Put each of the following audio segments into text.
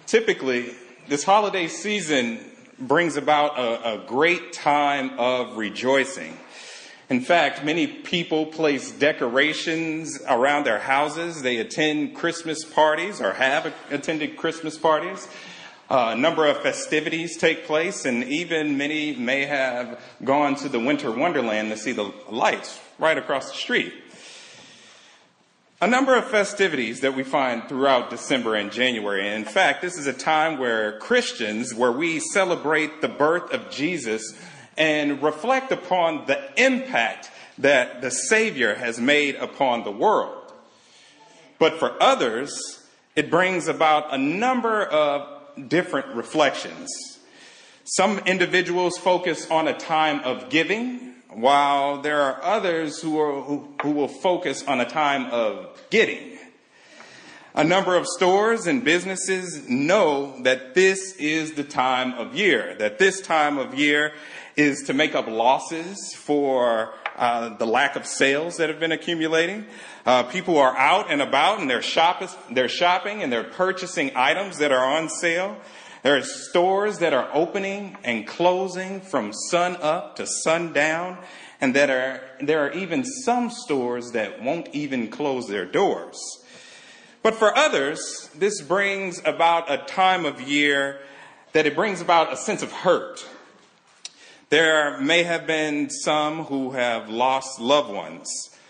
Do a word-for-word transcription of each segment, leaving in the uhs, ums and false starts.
Typically, this holiday season brings about a, a great time of rejoicing. In fact, many people place decorations around their houses. They attend Christmas parties or have attended Christmas parties. Uh, a number of festivities take place, and even many may have gone to the Winter Wonderland to see the lights right across the street. A number of festivities that we find throughout December and January. And in fact, this is a time where Christians, where we celebrate the birth of Jesus and reflect upon the impact that the Savior has made upon the world. But for others, it brings about a number of different reflections. Some individuals focus on a time of giving, while there are others who, are, who, who will focus on a time of getting. A number of stores and businesses know that this is the time of year, that this time of year is to make up losses for uh, the lack of sales that have been accumulating. Uh, people are out and about and they're, shop- they're shopping and they're purchasing items that are on sale. There are stores that are opening and closing from sun up to sundown, and that are there are even some stores that won't even close their doors. But for others, this brings about a time of year that it brings about a sense of hurt. There may have been some who have lost loved ones,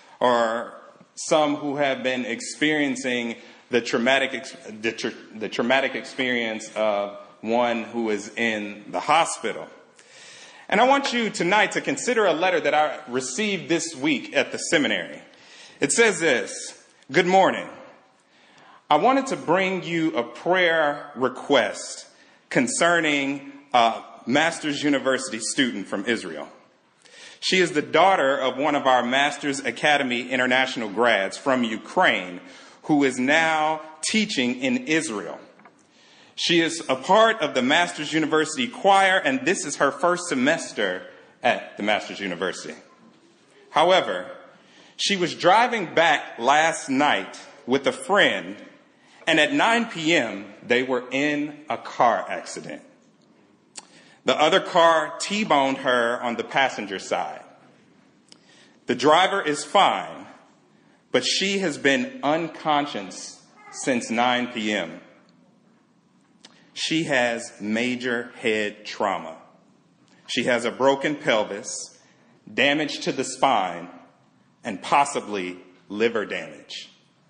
or some who have been experiencing the traumatic, the, tra- the traumatic experience of one who is in the hospital. And I want you tonight to consider a letter that I received this week at the seminary. It says this: "Good morning. I wanted to bring you a prayer request concerning a Masters University student from Israel. She is the daughter of one of our Masters Academy International grads from Ukraine who is now teaching in Israel. She is a part of the Masters University choir, and this is her first semester at the Masters University. However, she was driving back last night with a friend, and at nine p.m., they were in a car accident. The other car T-boned her on the passenger side. The driver is fine, but she has been unconscious since nine p.m. She has major head trauma. She has a broken pelvis, damage to the spine, and possibly liver damage.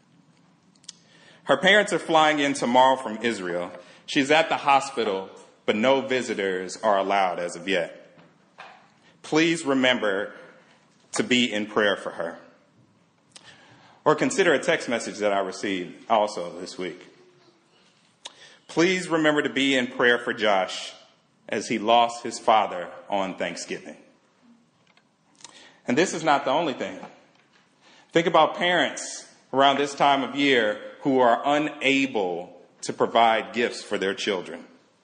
Her parents are flying in tomorrow from Israel. She's at the hospital, but no visitors are allowed as of yet. Please remember to be in prayer for her." Or consider a text message that I received also this week. "Please remember to be in prayer for Josh as he lost his father on Thanksgiving." And this is not the only thing. Think about parents around this time of year who are unable to provide gifts for their children.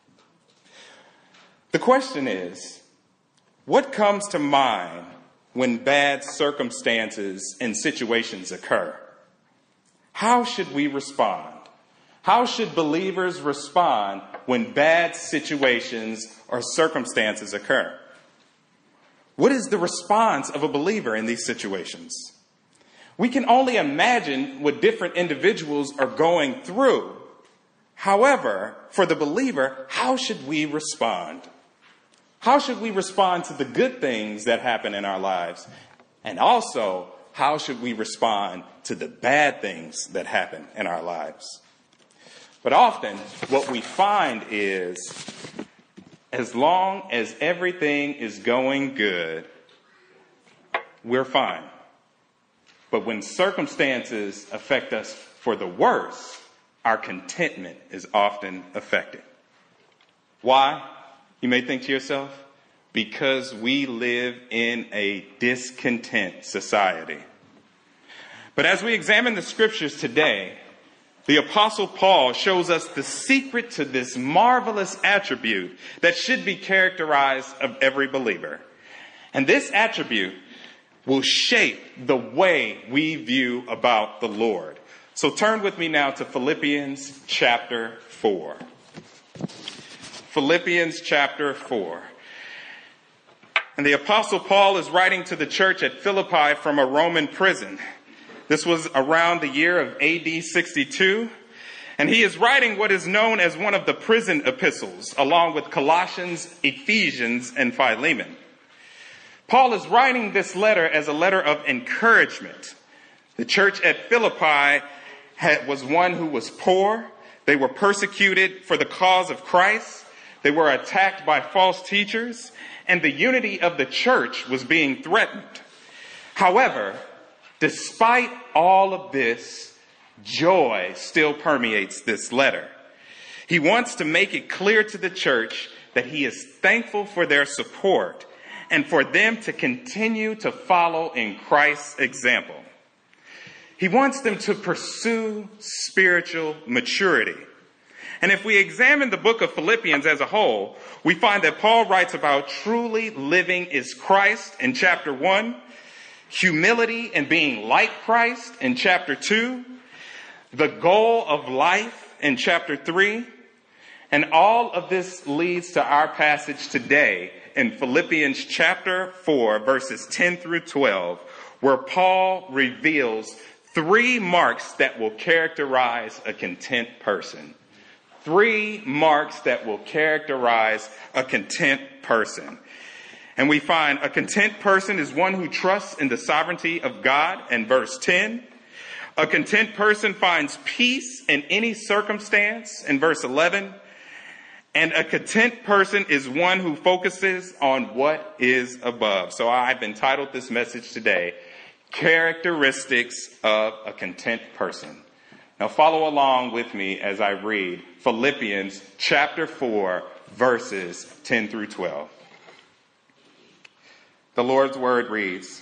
The question is, what comes to mind when bad circumstances and situations occur? How should we respond? How should believers respond when bad situations or circumstances occur? What is the response of a believer in these situations? We can only imagine what different individuals are going through. However, for the believer, how should we respond? How should we respond to the good things that happen in our lives? And also, how should we respond to the bad things that happen in our lives? But often, what we find is, as long as everything is going good, we're fine. But when circumstances affect us for the worse, our contentment is often affected. Why? You may think to yourself, because we live in a discontent society. But as we examine the scriptures today, the Apostle Paul shows us the secret to this marvelous attribute that should be characterized of every believer. And this attribute will shape the way we view about the Lord. So turn with me now to Philippians chapter four. Philippians chapter four. And the Apostle Paul is writing to the church at Philippi from a Roman prison. This was around the year of A D sixty-two. And he is writing what is known as one of the prison epistles, along with Colossians, Ephesians, and Philemon. Paul is writing this letter as a letter of encouragement. The church at Philippi had, was one who was poor. They were persecuted for the cause of Christ. They were attacked by false teachers, and the unity of the church was being threatened. However, despite all of this, joy still permeates this letter. He wants to make it clear to the church that he is thankful for their support and for them to continue to follow in Christ's example. He wants them to pursue spiritual maturity. And if we examine the book of Philippians as a whole, we find that Paul writes about truly living is Christ in chapter one, humility and being like Christ in chapter two, the goal of life in chapter three, and all of this leads to our passage today in Philippians chapter four, verses ten through twelve, where Paul reveals three marks that will characterize a content person. Three marks that will characterize a content person. And we find a content person is one who trusts in the sovereignty of God in verse ten. A content person finds peace in any circumstance in verse eleven. And a content person is one who focuses on what is above. So I've entitled this message today, Characteristics of a Content Person. Now follow along with me as I read Philippians chapter four, verses ten through twelve. The Lord's word reads,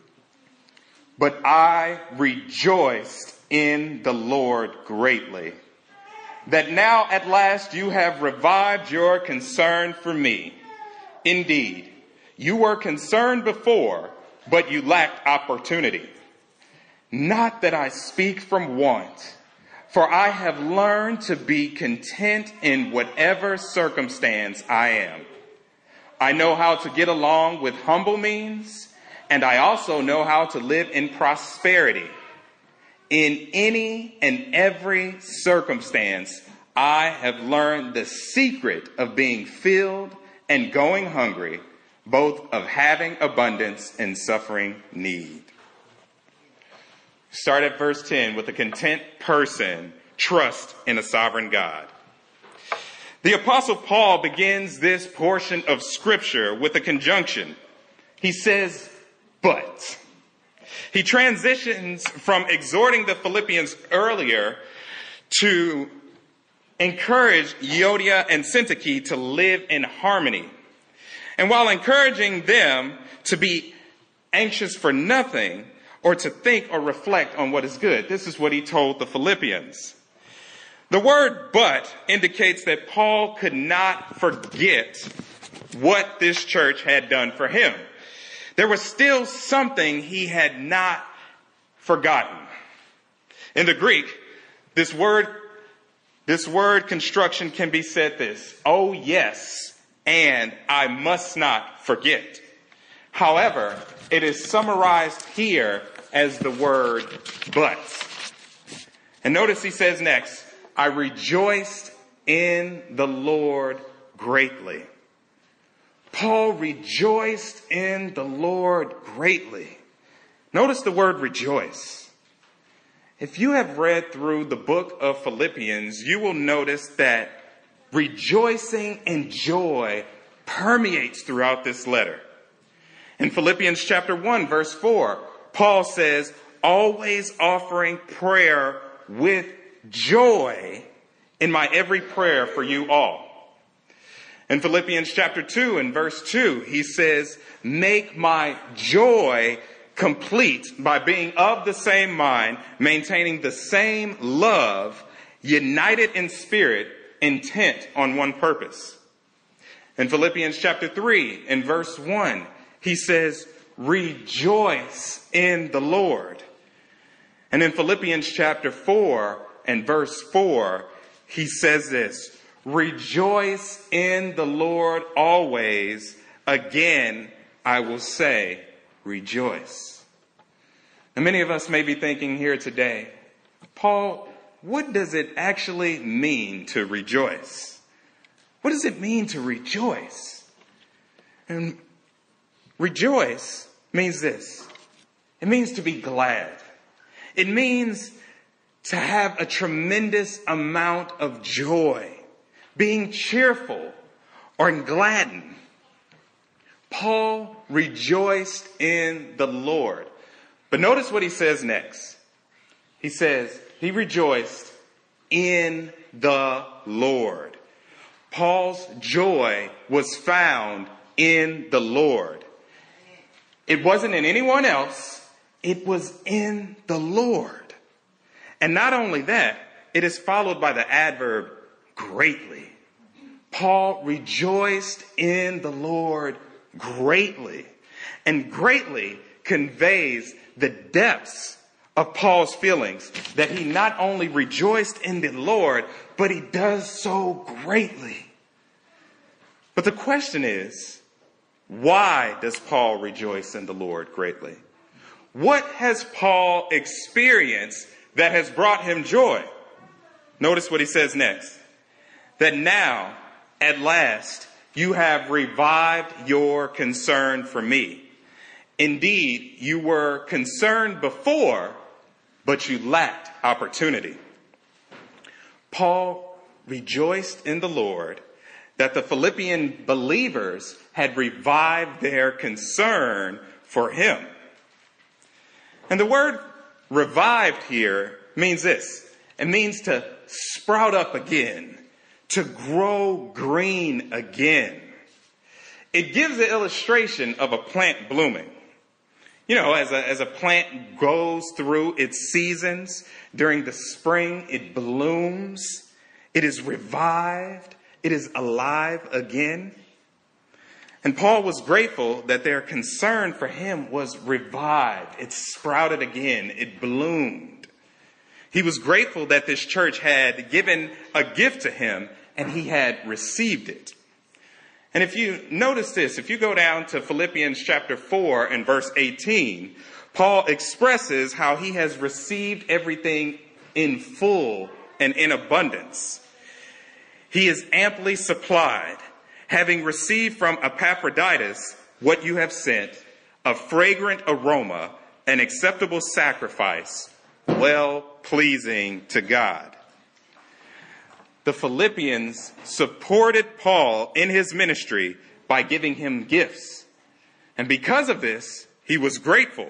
"But I rejoiced in the Lord greatly, that now at last you have revived your concern for me. Indeed, you were concerned before, but you lacked opportunity. Not that I speak from want, for I have learned to be content in whatever circumstance I am. I know how to get along with humble means, and I also know how to live in prosperity. In any and every circumstance, I have learned the secret of being filled and going hungry, both of having abundance and suffering need." Start at verse ten with a content person, trust in a sovereign God. The Apostle Paul begins this portion of Scripture with a conjunction. He says, but. He transitions from exhorting the Philippians earlier to encourage Euodia and Syntyche to live in harmony. And while encouraging them to be anxious for nothing or to think or reflect on what is good, this is what he told the Philippians. The word but indicates that Paul could not forget what this church had done for him. There was still something he had not forgotten. In the Greek, this word, this word construction can be said this: oh yes, and I must not forget. However, it is summarized here as the word but. And notice he says next, I rejoiced in the Lord greatly. Paul rejoiced in the Lord greatly. Notice the word rejoice. If you have read through the book of Philippians, you will notice that rejoicing and joy permeates throughout this letter. In Philippians chapter one, verse four, Paul says, always offering prayer with joy in my every prayer for you all. In Philippians chapter two and verse two, he says, make my joy complete by being of the same mind, maintaining the same love, united in spirit, intent on one purpose. In Philippians chapter three and verse one, he says, rejoice in the Lord. And in Philippians chapter four and verse four, he says this, rejoice in the Lord always. Again, I will say, rejoice. And many of us may be thinking here today, Paul, what does it actually mean to rejoice? What does it mean to rejoice? And rejoice means this. It means to be glad. It means to have a tremendous amount of joy, being cheerful or gladdened. Paul rejoiced in the Lord. But notice what he says next. He says he rejoiced in the Lord. Paul's joy was found in the Lord. It wasn't in anyone else. It was in the Lord. And not only that, it is followed by the adverb greatly. Paul rejoiced in the Lord greatly. And greatly conveys the depths of Paul's feelings, that he not only rejoiced in the Lord, but he does so greatly. But the question is, why does Paul rejoice in the Lord greatly? What has Paul experienced that has brought him joy? Notice what he says next. That now, at last, you have revived your concern for me. Indeed, you were concerned before, but you lacked opportunity. Paul rejoiced in the Lord that the Philippian believers had revived their concern for him. And the word revived here means this. It means to sprout up again, to grow green again. It gives the illustration of a plant blooming. You know, as a, as a plant goes through its seasons, during the spring, it blooms, it is revived, it is alive again. And Paul was grateful that their concern for him was revived. It sprouted again. It bloomed. He was grateful that this church had given a gift to him and he had received it. And if you notice this, if you go down to Philippians chapter four and verse eighteen, Paul expresses how he has received everything in full and in abundance. He is amply supplied, having received from Epaphroditus what you have sent, a fragrant aroma, an acceptable sacrifice, well pleasing to God. The Philippians supported Paul in his ministry by giving him gifts. And because of this, he was grateful.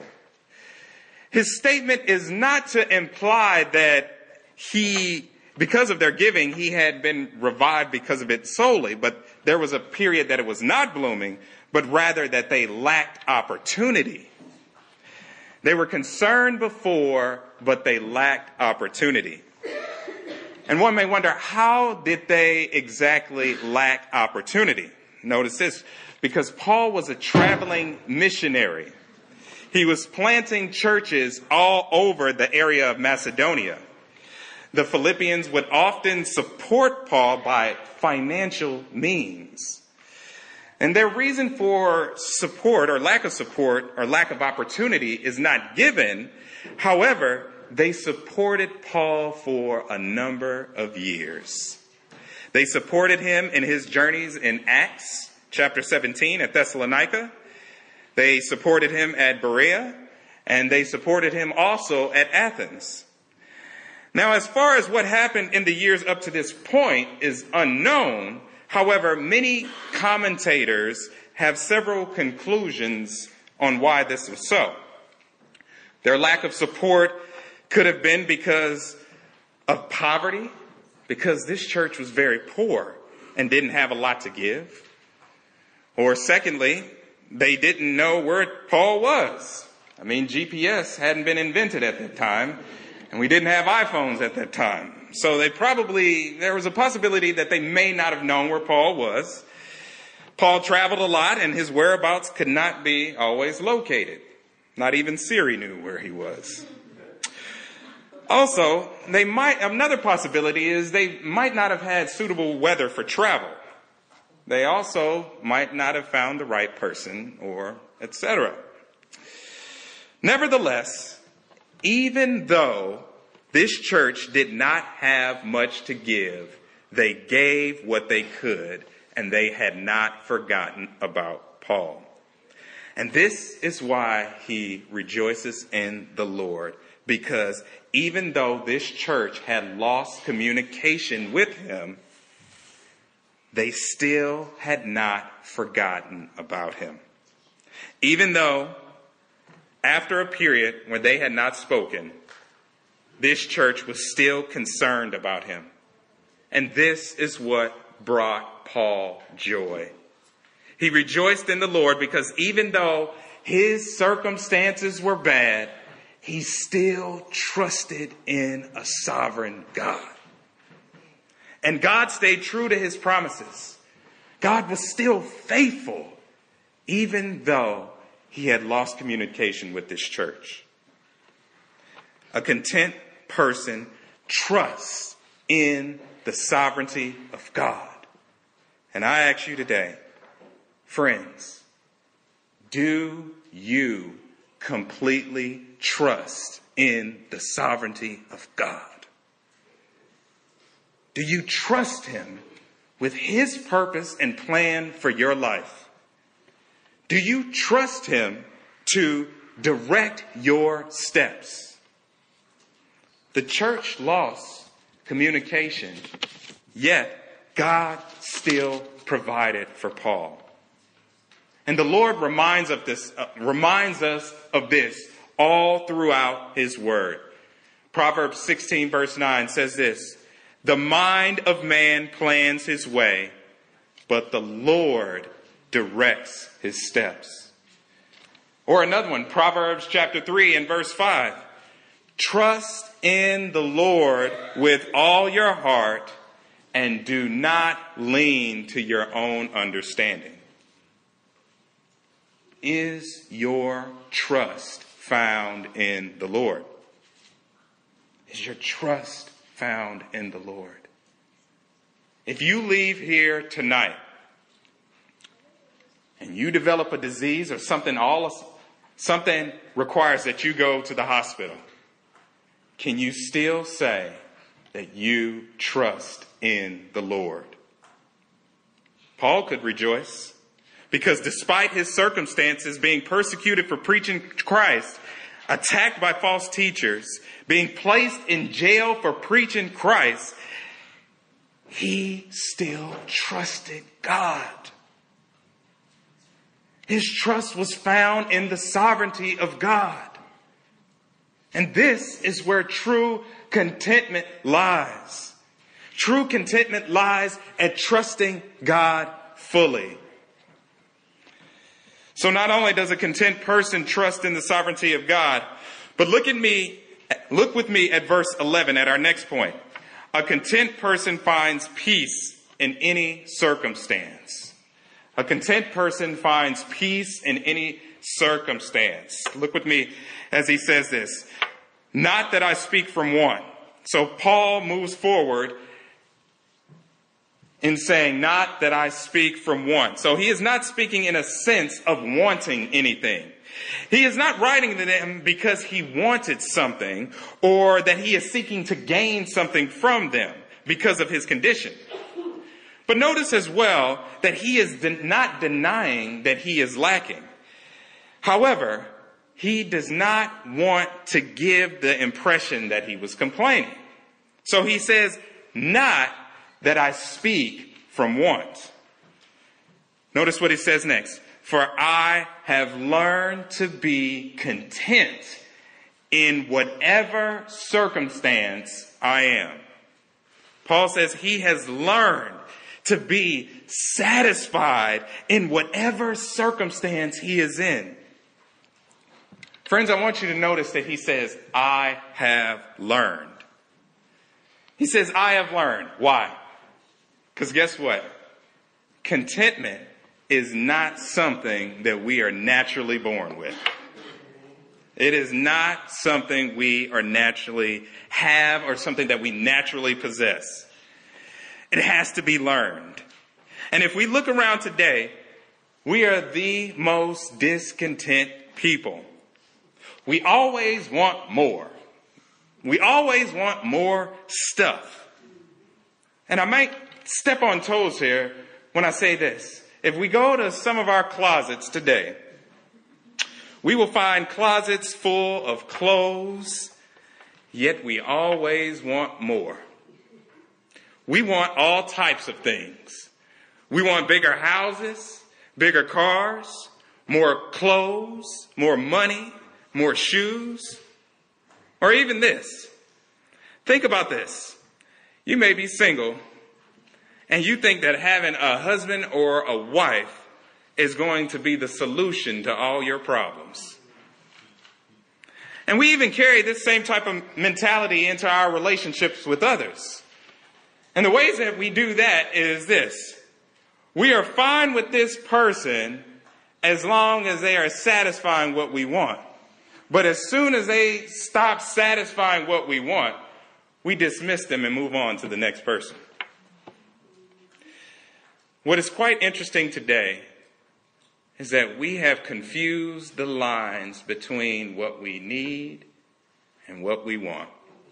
His statement is not to imply that he, because of their giving, he had been revived because of it solely, but there was a period that it was not blooming, but rather that they lacked opportunity. They were concerned before, but they lacked opportunity. And one may wonder, how did they exactly lack opportunity? Notice this, because Paul was a traveling missionary. He was planting churches all over the area of Macedonia. The Philippians would often support Paul by financial means. And their reason for support or lack of support or lack of opportunity is not given. However, they supported Paul for a number of years. They supported him in his journeys in Acts chapter seventeen at Thessalonica. They supported him at Berea, and they supported him also at Athens. Now, as far as what happened in the years up to this point is unknown. However, many commentators have several conclusions on why this was so. Their lack of support could have been because of poverty, because this church was very poor and didn't have a lot to give. Or secondly, they didn't know where Paul was. I mean, G P S hadn't been invented at that time, and we didn't have iPhones at that time. So they probably, there was a possibility that they may not have known where Paul was. Paul traveled a lot, and his whereabouts could not be always located. Not even Siri knew where he was. Also, they might, another possibility is they might not have had suitable weather for travel. They also might not have found the right person, or et cetera. Nevertheless, even though this church did not have much to give, they gave what they could, and they had not forgotten about Paul. And this is why he rejoices in the Lord, because even though this church had lost communication with him, they still had not forgotten about him. Even though after a period when they had not spoken, this church was still concerned about him. And this is what brought Paul joy. He rejoiced in the Lord because even though his circumstances were bad, he still trusted in a sovereign God. And God stayed true to his promises. God was still faithful, even though he had lost communication with this church. A content person trusts in the sovereignty of God. And I ask you today, friends, do you completely trust in the sovereignty of God? Do you trust him with his purpose and plan for your life? Do you trust him to direct your steps? The church lost communication, yet God still provided for Paul. And the Lord reminds of this, uh, reminds us of this all throughout his word. Proverbs sixteen verse nine says this: "The mind of man plans his way, but the Lord directs his steps." Or another one, Proverbs chapter three and verse five. "Trust in the Lord with all your heart and do not lean to your own understanding." Is your trust found in the Lord? Is your trust found in the Lord? If you leave here tonight and you develop a disease or something, all something requires that you go to the hospital, can you still say that you trust in the Lord? Paul could rejoice because despite his circumstances, being persecuted for preaching Christ, attacked by false teachers, being placed in jail for preaching Christ, he still trusted God. His trust was found in the sovereignty of God. And this is where true contentment lies. True contentment lies at trusting God fully. So not only does a content person trust in the sovereignty of God, but look at me, look with me at verse eleven, at our next point. A content person finds peace in any circumstance. A content person finds peace in any circumstance. Look with me as he says this: "Not that I speak from want." So Paul moves forward in saying, "Not that I speak from want." So he is not speaking in a sense of wanting anything. He is not writing to them because he wanted something or that he is seeking to gain something from them because of his condition. But notice as well that he is de- not denying that he is lacking. However, he does not want to give the impression that he was complaining. So he says, "Not that I speak from want." Notice what he says next. "For I have learned to be content in whatever circumstance I am." Paul says he has learned to be satisfied in whatever circumstance he is in. Friends, I want you to notice that he says, "I have learned." He says, "I have learned." Why? Because guess what? Contentment is not something that we are naturally born with. It is not something we are naturally have or something that we naturally possess. It has to be learned. And if we look around today, we are the most discontent people. We always want more. We always want more stuff. And I might step on toes here when I say this. If we go to some of our closets today, we will find closets full of clothes, yet we always want more. We want all types of things. We want bigger houses, bigger cars, more clothes, more money, more shoes, or even this. Think about this. You may be single, and you think that having a husband or a wife is going to be the solution to all your problems. And we even carry this same type of mentality into our relationships with others. And the ways that we do that is this. We are fine with this person as long as they are satisfying what we want. But as soon as they stop satisfying what we want, we dismiss them and move on to the next person. What is quite interesting today is that we have confused the lines between what we need and what we want.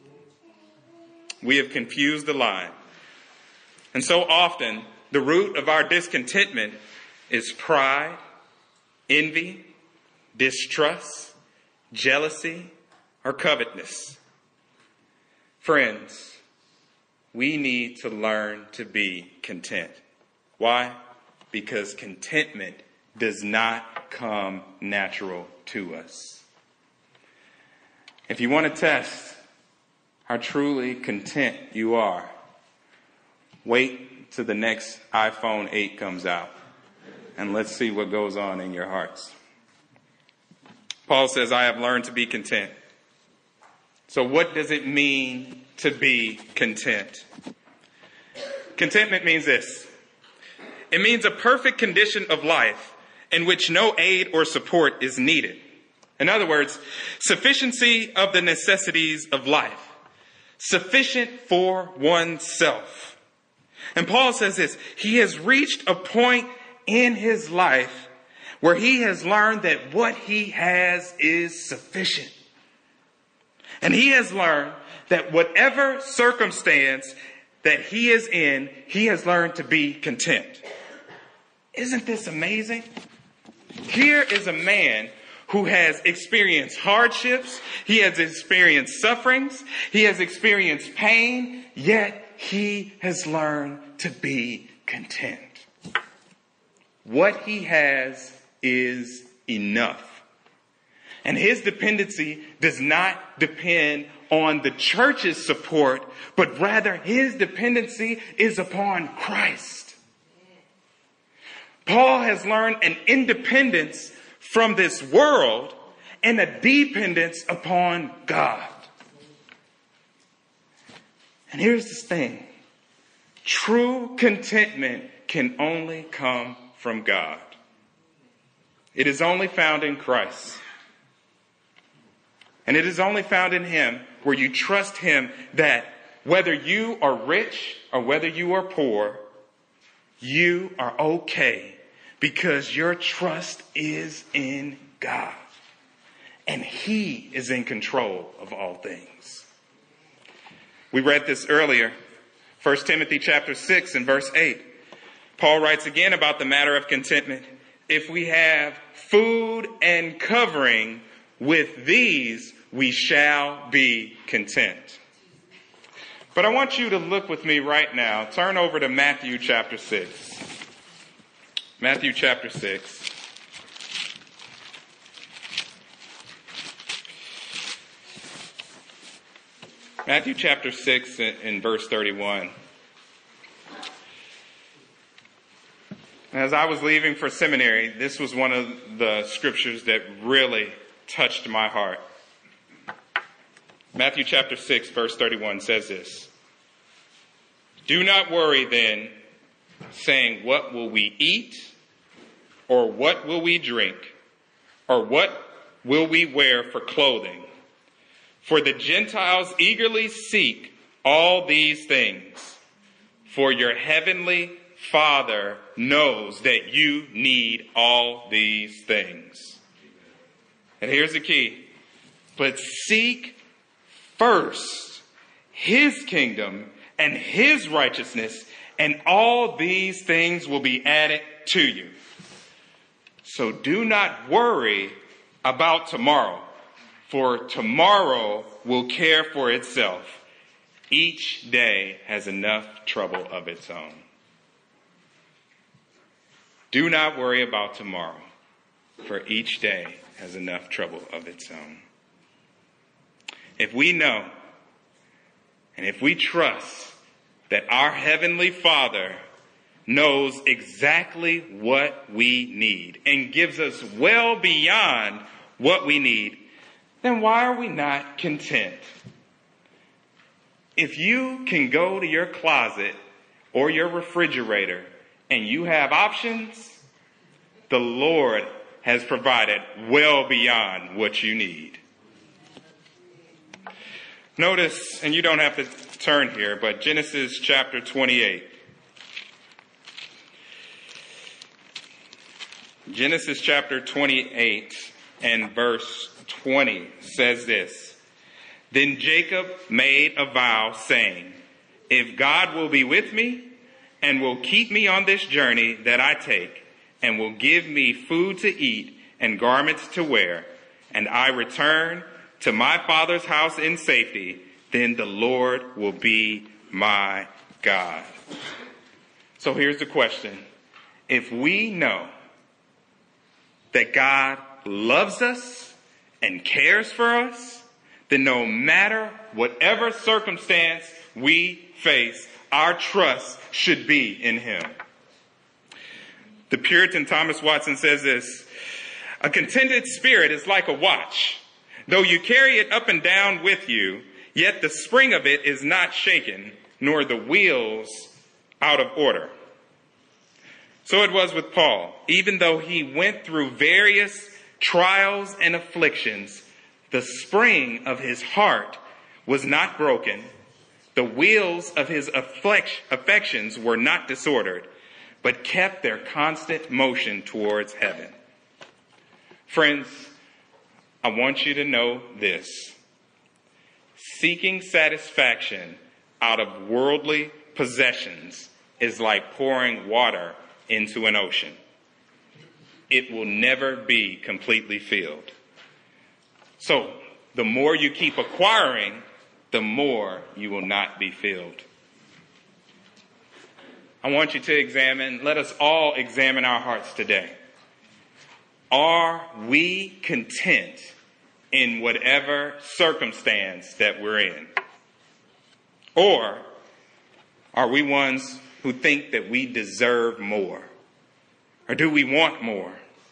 We have confused the line. And so often, the root of our discontentment is pride, envy, distrust, jealousy, or covetousness. Friends, we need to learn to be content. Why? Because contentment does not come natural to us. If you want to test how truly content you are, wait till the next iPhone eight comes out, and let's see what goes on in your hearts. Paul says, I have learned to be content. So what does it mean to be content? Contentment means this. It means a perfect condition of life in which no aid or support is needed. In other words, sufficiency of the necessities of life. Sufficient for oneself. And Paul says this, he has reached a point in his life where he has learned that what he has is sufficient. And he has learned that whatever circumstance that he is in, he has learned to be content. Isn't this amazing? Here is a man who has experienced hardships. He has experienced sufferings. He has experienced pain, yet he has learned to be content. What he has is enough. And his dependency does not depend on the church's support, but rather his dependency is upon Christ. Paul has learned an independence from this world and a dependence upon God. And here's this thing. True contentment can only come from God. It is only found in Christ. And it is only found in him where you trust him that whether you are rich or whether you are poor, you are okay because your trust is in God. And he is in control of all things. We read this earlier, First Timothy chapter six and verse eight. Paul writes again about the matter of contentment. If we have food and covering, with these we shall be content. But I want you to look with me right now. Turn over to Matthew chapter six. Matthew chapter six. Matthew chapter six in verse thirty-one. As I was leaving for seminary, this was one of the scriptures that really touched my heart. Matthew chapter six, verse thirty-one says this. Do not worry then, saying, what will we eat? Or what will we drink? Or what will we wear for clothing? For the Gentiles eagerly seek all these things. For your heavenly Father knows that you need all these things. And here's the key. But seek first his kingdom and his righteousness, and all these things will be added to you. So do not worry about tomorrow, for tomorrow will care for itself. Each day has enough trouble of its own. Do not worry about tomorrow, for each day has enough trouble of its own. If we know and if we trust that our Heavenly Father knows exactly what we need and gives us well beyond what we need, then why are we not content? If you can go to your closet or your refrigerator and you have options, the Lord has provided well beyond what you need. Notice, and you don't have to turn here, but Genesis chapter twenty-eight. Genesis chapter twenty-eight and verse twenty says this. Then Jacob made a vow, saying, if God will be with me and will keep me on this journey that I take, and will give me food to eat and garments to wear, and I return to my father's house in safety, then the Lord will be my God. So here's the question. If we know that God loves us and cares for us, then no matter whatever circumstance we face, our trust should be in him. The Puritan Thomas Watson says this, a contented spirit is like a watch. Though you carry it up and down with you, yet the spring of it is not shaken, nor the wheels out of order. So it was with Paul. Even though he went through various trials and afflictions, the spring of his heart was not broken. The wheels of his affections were not disordered, but kept their constant motion towards heaven. Friends, I want you to know this. Seeking satisfaction out of worldly possessions is like pouring water into an ocean. It will never be completely filled. So, the more you keep acquiring, the more you will not be filled. I want you to examine, let us all examine our hearts today. Are we content in whatever circumstance that we're in? Or are we ones who think that we deserve more? Or do we want more?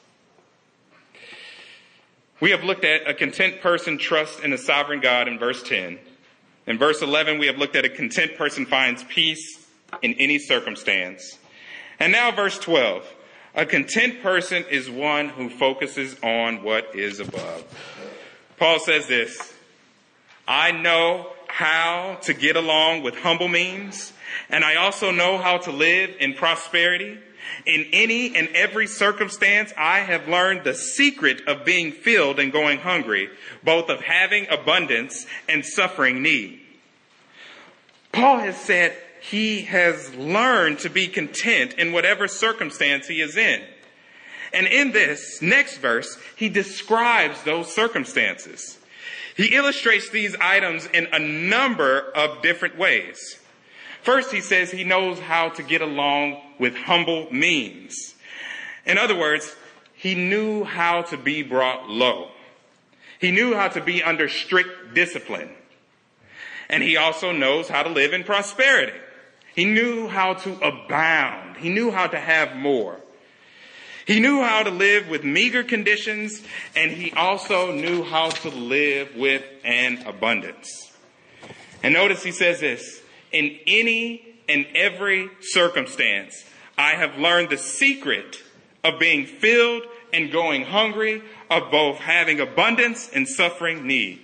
We have looked at a content person trusts in a sovereign God in verse ten. In verse eleven, we have looked at a content person finds peace in any circumstance. And now verse twelve, a content person is one who focuses on what is above. Paul says this, I know how to get along with humble means, and I also know how to live in prosperity. In any and every circumstance, I have learned the secret of being filled and going hungry, both of having abundance and suffering need. Paul has said he has learned to be content in whatever circumstance he is in. And in this next verse, he describes those circumstances. He illustrates these items in a number of different ways. First, he says he knows how to get along with humble means. In other words, he knew how to be brought low. He knew how to be under strict discipline. And he also knows how to live in prosperity. He knew how to abound. He knew how to have more. He knew how to live with meager conditions, and he also knew how to live with an abundance. And notice he says this, in any and every circumstance, I have learned the secret of being filled and going hungry, of both having abundance and suffering need.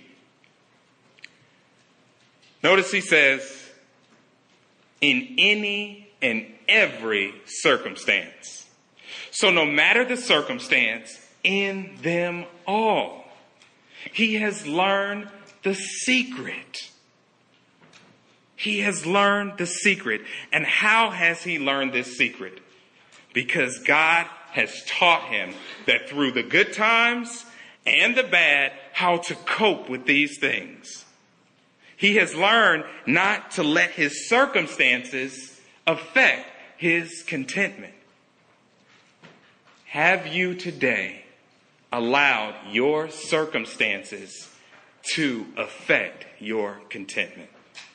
Notice he says, in any and every circumstance. So no matter the circumstance, in them all, he has learned the secret. He has learned the secret. And how has he learned this secret? Because God has taught him that through the good times and the bad, how to cope with these things. He has learned not to let his circumstances affect his contentment. Have you today allowed your circumstances to affect your contentment?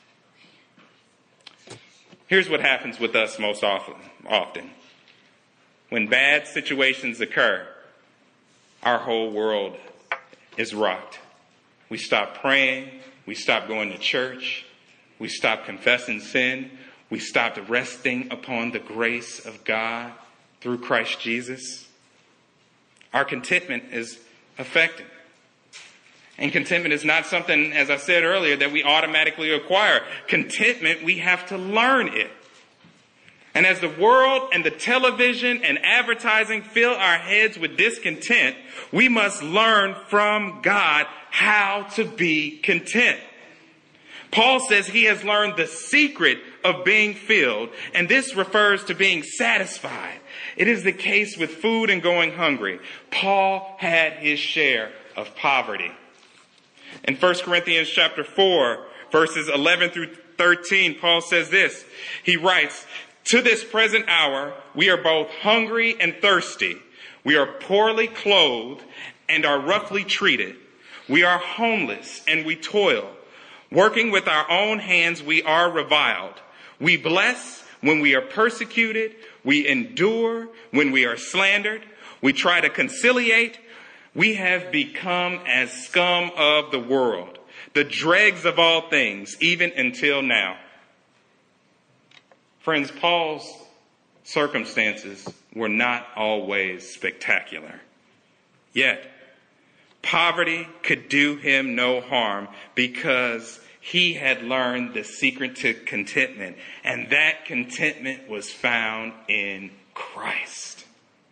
Here's what happens with us most often. often. When bad situations occur, our whole world is rocked. We stop praying. We stop going to church. We stop confessing sin. We stop resting upon the grace of God through Christ Jesus. Our contentment is affected. And contentment is not something, as I said earlier, that we automatically acquire. Contentment, we have to learn it. And as the world and the television and advertising fill our heads with discontent, we must learn from God how to be content. Paul says he has learned the secret of being filled, and this refers to being satisfied. It is the case with food and going hungry. Paul had his share of poverty. In First Corinthians chapter four, verses eleven through thirteen, Paul says this. He writes, "To this present hour, we are both hungry and thirsty. We are poorly clothed and are roughly treated. We are homeless and we toil. Working with our own hands, we are reviled. We bless when we are persecuted. We endure when we are slandered. We try to conciliate. We have become as scum of the world, the dregs of all things, even until now." Friends, Paul's circumstances were not always spectacular. Yet, poverty could do him no harm because he had learned the secret to contentment, and that contentment was found in Christ.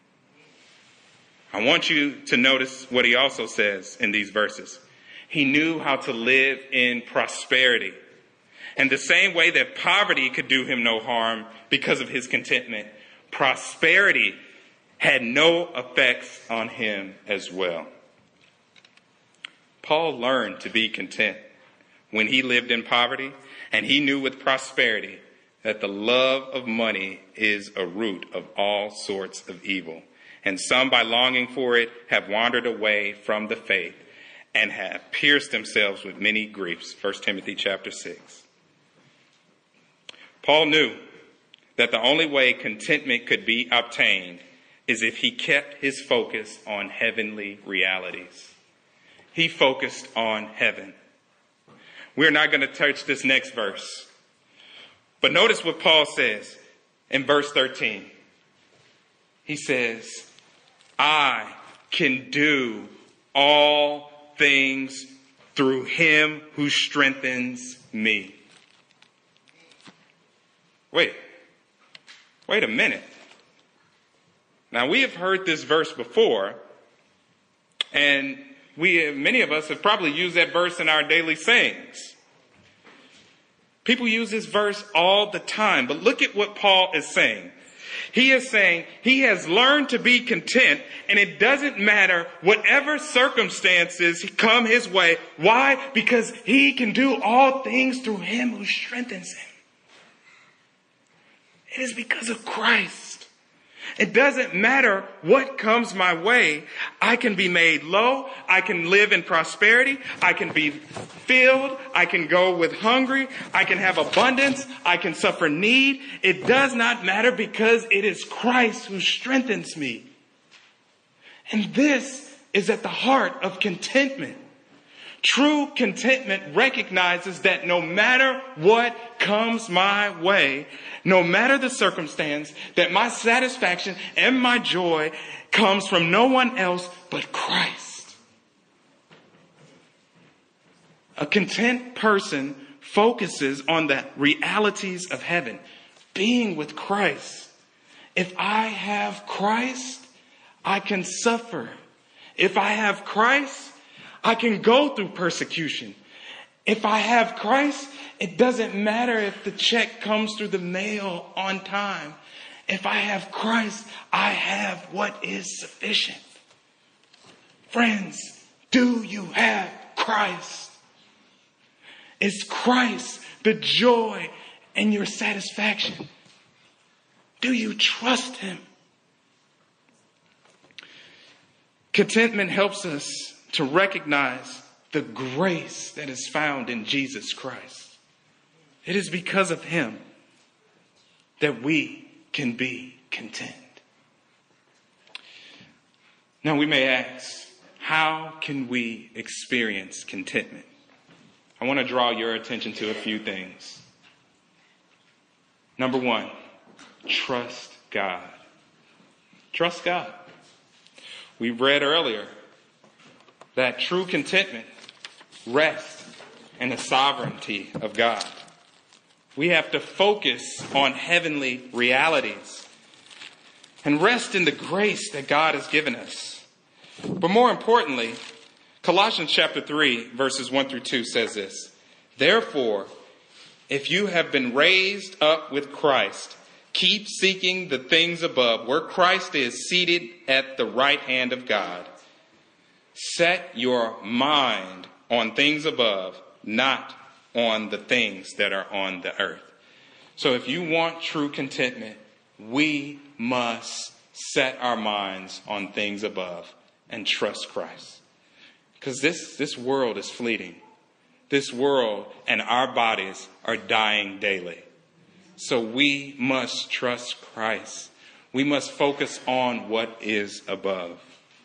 I want you to notice what he also says in these verses. He knew how to live in prosperity. And the same way that poverty could do him no harm because of his contentment, prosperity had no effects on him as well. Paul learned to be content when he lived in poverty, and he knew with prosperity that the love of money is a root of all sorts of evil. And some, by longing for it, have wandered away from the faith and have pierced themselves with many griefs. First Timothy chapter six. Paul knew that the only way contentment could be obtained is if he kept his focus on heavenly realities. He focused on heaven. We're not going to touch this next verse. But notice what Paul says in verse thirteen. He says, "I can do all things through him who strengthens me." Wait, wait a minute. Now, we have heard this verse before, and we, many of us have probably used that verse in our daily sayings. People use this verse all the time, but look at what Paul is saying. He is saying he has learned to be content, and it doesn't matter whatever circumstances come his way. Why? Because he can do all things through him who strengthens him. It is because of Christ. It doesn't matter what comes my way. I can be made low. I can live in prosperity. I can be filled. I can go with hungry. I can have abundance. I can suffer need. It does not matter because it is Christ who strengthens me. And this is at the heart of contentment. True contentment recognizes that no matter what comes my way, no matter the circumstance, that my satisfaction and my joy comes from no one else but Christ. A content person focuses on the realities of heaven, being with Christ. If I have Christ, I can suffer. If I have Christ, I can go through persecution. If I have Christ, it doesn't matter if the check comes through the mail on time. If I have Christ, I have what is sufficient. Friends, do you have Christ? Is Christ the joy and your satisfaction? Do you trust him? Contentment helps us to recognize the grace that is found in Jesus Christ. It is because of him that we can be content. Now we may ask, how can we experience contentment? I want to draw your attention to a few things. Number one, trust God. Trust God. We read earlier that true contentment rests in the sovereignty of God. We have to focus on heavenly realities and rest in the grace that God has given us. But more importantly, Colossians chapter three, verses one through two says this: Therefore, if you have been raised up with Christ, keep seeking the things above, where Christ is seated at the right hand of God. Set your mind on things above, not on the things that are on the earth. So if you want true contentment, we must set our minds on things above and trust Christ. Because this, this world is fleeting. This world and our bodies are dying daily. So we must trust Christ. We must focus on what is above.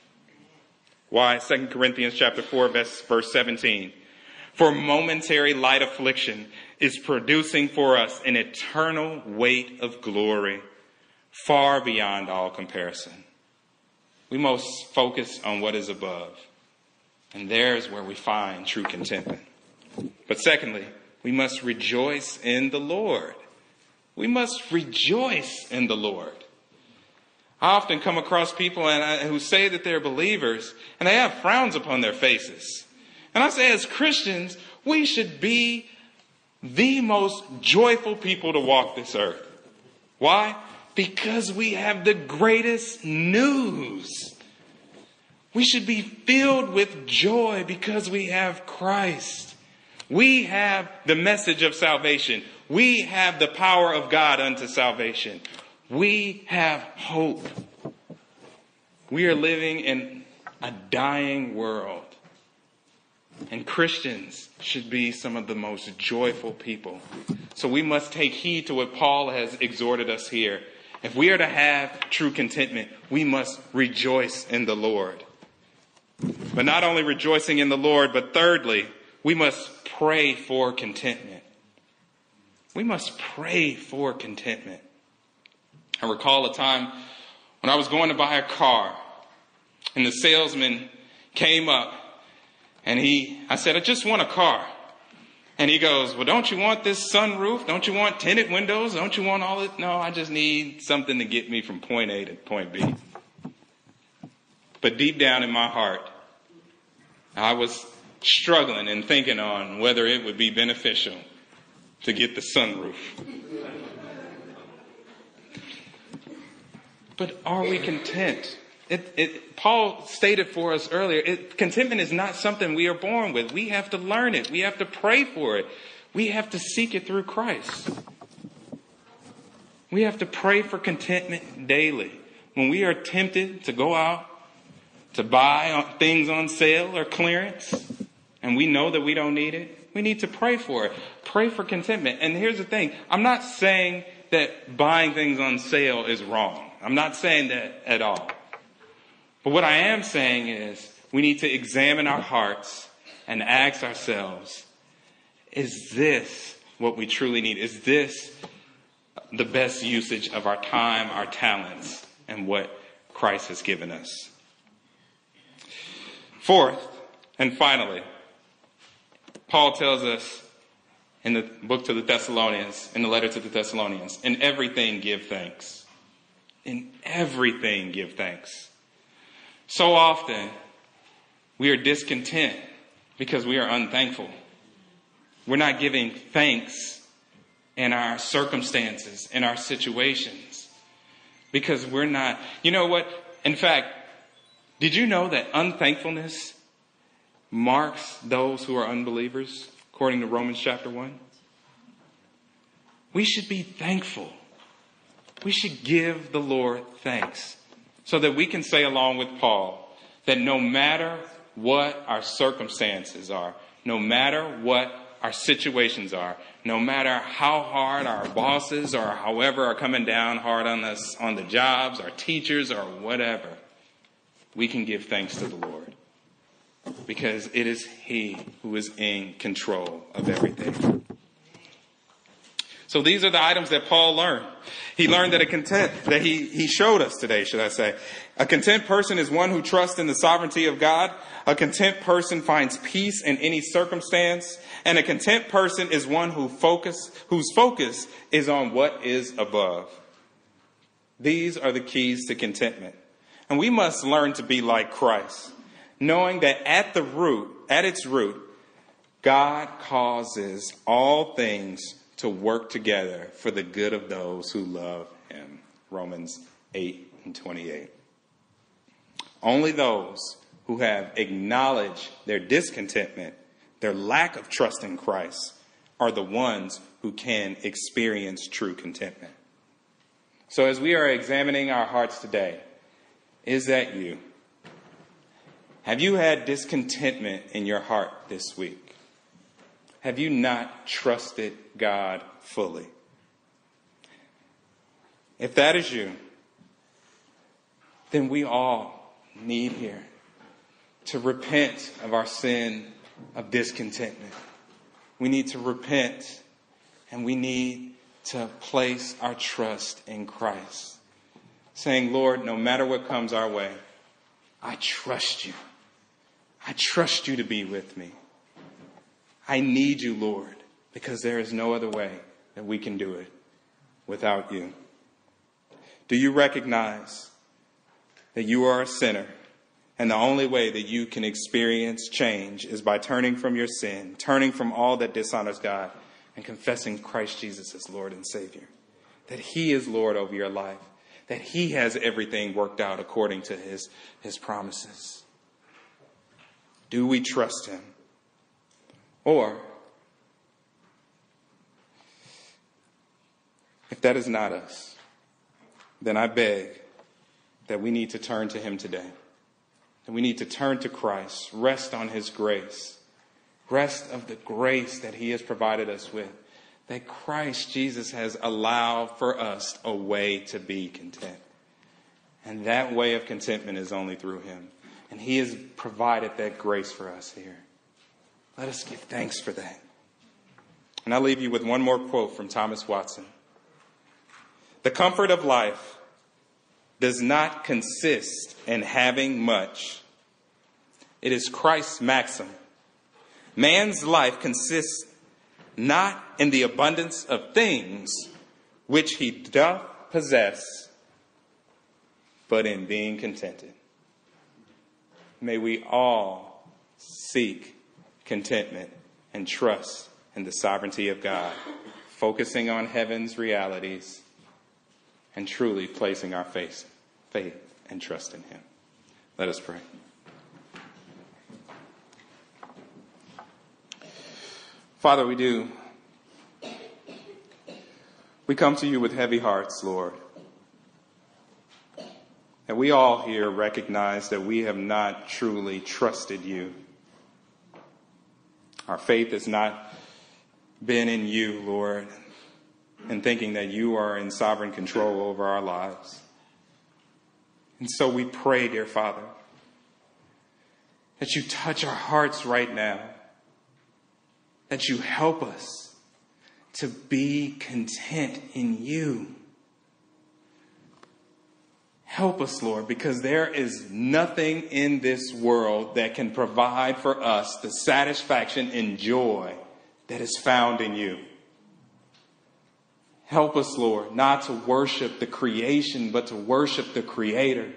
Why? Second Corinthians chapter four, verse, verse seventeen. For momentary light affliction is producing for us an eternal weight of glory far beyond all comparison. We must focus on what is above. And there's where we find true contentment. But secondly, we must rejoice in the Lord. We must rejoice in the Lord. I often come across people and I, who say that they're believers and they have frowns upon their faces. And I say, as Christians, we should be the most joyful people to walk this earth. Why? Because we have the greatest news. We should be filled with joy because we have Christ. We have the message of salvation. We have the power of God unto salvation. We have hope. We are living in a dying world. And Christians should be some of the most joyful people. So we must take heed to what Paul has exhorted us here. If we are to have true contentment, we must rejoice in the Lord. But not only rejoicing in the Lord, but thirdly, we must pray for contentment. We must pray for contentment. I recall a time when I was going to buy a car and the salesman came up and he, I said, I just want a car. And he goes, well, don't you want this sunroof? Don't you want tinted windows? Don't you want all this? No, I just need something to get me from point A to point B. But deep down in my heart, I was struggling and thinking on whether it would be beneficial to get the sunroof. But are we content? It, it, Paul stated for us earlier, it, contentment is not something we are born with. We have to learn it. We have to pray for it. We have to seek it through Christ. We have to pray for contentment daily. When we are tempted to go out to buy things on sale or clearance, and we know that we don't need it, we need to pray for it. Pray for contentment. And here's the thing. I'm not saying that buying things on sale is wrong. I'm not saying that at all. But what I am saying is we need to examine our hearts and ask ourselves, is this what we truly need? Is this the best usage of our time, our talents, and what Christ has given us? Fourth, and finally, Paul tells us in the book to the Thessalonians, in the letter to the Thessalonians, in everything give thanks. In everything give thanks. So often, we are discontent because we are unthankful. We're not giving thanks in our circumstances, in our situations, because we're not. You know what? In fact, did you know that unthankfulness marks those who are unbelievers, according to Romans chapter one? We should be thankful. We should give the Lord thanks so that we can say along with Paul that no matter what our circumstances are, no matter what our situations are, no matter how hard our bosses or however are coming down hard on us on the jobs, our teachers or whatever, we can give thanks to the Lord because it is He who is in control of everything. So these are the items that Paul learned. He learned that a content, that he, he showed us today, should I say. A content person is one who trusts in the sovereignty of God. A content person finds peace in any circumstance. And a content person is one who focus, whose focus is on what is above. These are the keys to contentment. And we must learn to be like Christ, knowing that at the root, at its root, God causes all things to work together for the good of those who love Him. Romans eight and twenty-eight. Only those who have acknowledged their discontentment, their lack of trust in Christ, are the ones who can experience true contentment. So as we are examining our hearts today, is that you? Have you had discontentment in your heart this week? Have you not trusted God fully? If that is you, then we all need here to repent of our sin of discontentment. We need to repent and we need to place our trust in Christ. Saying, Lord, no matter what comes our way, I trust you. I trust you to be with me. I need you, Lord, because there is no other way that we can do it without you. Do you recognize that you are a sinner and the only way that you can experience change is by turning from your sin, turning from all that dishonors God, and confessing Christ Jesus as Lord and Savior? That He is Lord over your life, that He has everything worked out according to His, His promises. Do we trust Him? Or, if that is not us, then I beg that we need to turn to Him today. That we need to turn to Christ, rest on His grace, rest of the grace that He has provided us with, that Christ Jesus has allowed for us a way to be content. And that way of contentment is only through Him. And He has provided that grace for us here. Let us give thanks for that. And I'll leave you with one more quote from Thomas Watson. The comfort of life does not consist in having much. It is Christ's maxim. Man's life consists not in the abundance of things which he doth possess, but in being contented. May we all seek contentment and trust in the sovereignty of God, focusing on heaven's realities and truly placing our faith, faith and trust in Him. Let us pray. Father, we do. We come to you with heavy hearts, Lord. And we all here recognize that we have not truly trusted you. Our faith has not been in you, Lord, and thinking that you are in sovereign control over our lives. And so we pray, dear Father, that you touch our hearts right now that you help us to be content in you. Help us, Lord, because there is nothing in this world that can provide for us the satisfaction and joy that is found in you. Help us, Lord, not to worship the creation, but to worship the Creator.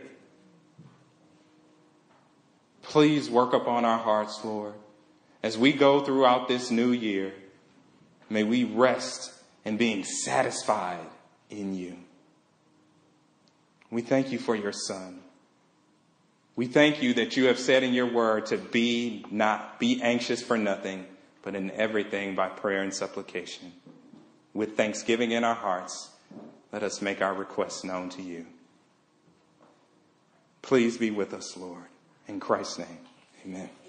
Please work upon our hearts, Lord. As we go throughout this new year, may we rest in being satisfied in you. We thank you for your Son. We thank you that you have said in your word to be not be anxious for nothing, but in everything by prayer and supplication. With thanksgiving in our hearts, let us make our requests known to you. Please be with us, Lord. In Christ's name, amen.